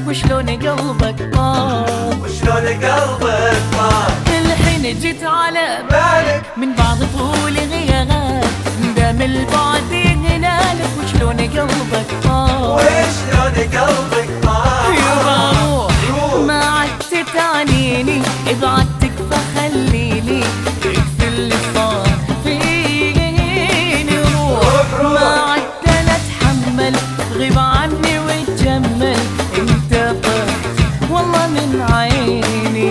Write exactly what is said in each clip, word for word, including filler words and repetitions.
وشلون قلبك طار، وشلون قلبك طار. الحين جيت على بالك من بعض طول غياب، دام البعد ينالك وشلون قلبك طار، وشلون قلبك طار. يبا روح ما عدت تعنيني، ابعدتك فخليني يكفي اللي صار فيني. روح ما عدت انا اتحمل، غيب عني وتجمل، انت طرت والله من عيني.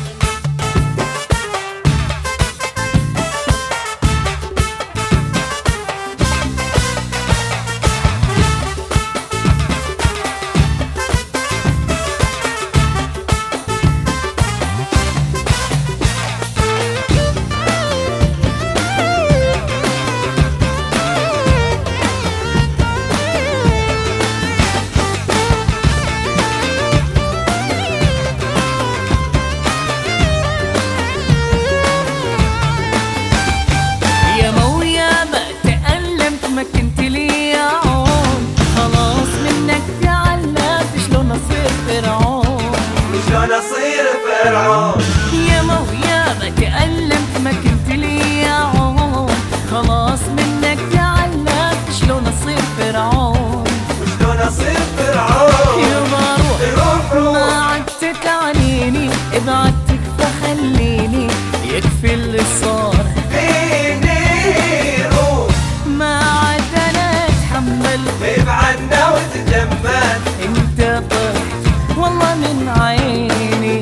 ما كنت لي عون، خلاص منك تعلمت شلون اصير فرعون، شلون اصير فرعون. يا مويا ما تألمت ما كنت لي عون، خلاص منك تعلمت شلون اصير فرعون، وشلون اصير فرعون. يبا روح روح ما عدت تعنيني، ابعدتك فخليني يكفي اللي صار فيني. روح ما عاد انا اتحمل، غيب عنا وتجمل، انت طرت والله من عيني.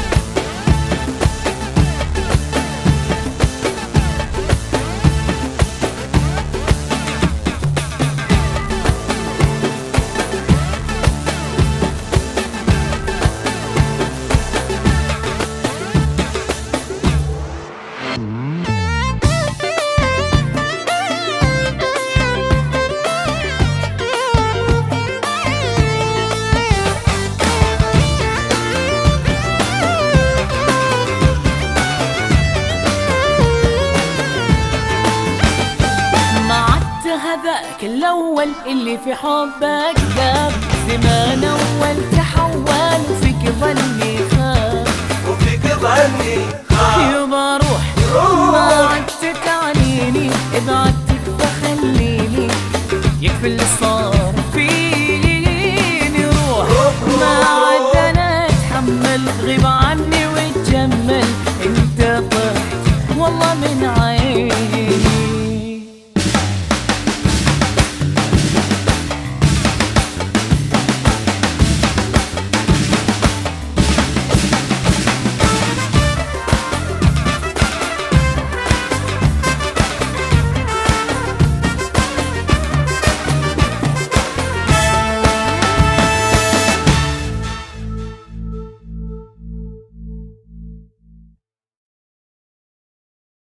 هذاك الأول اللي في حبك داب، زمان أول تحول وفيك ظني خاب، وفيك ظني خاب. يبا روح ما عدت تعنيني، ابعدتك فخليني يكفي اللي صار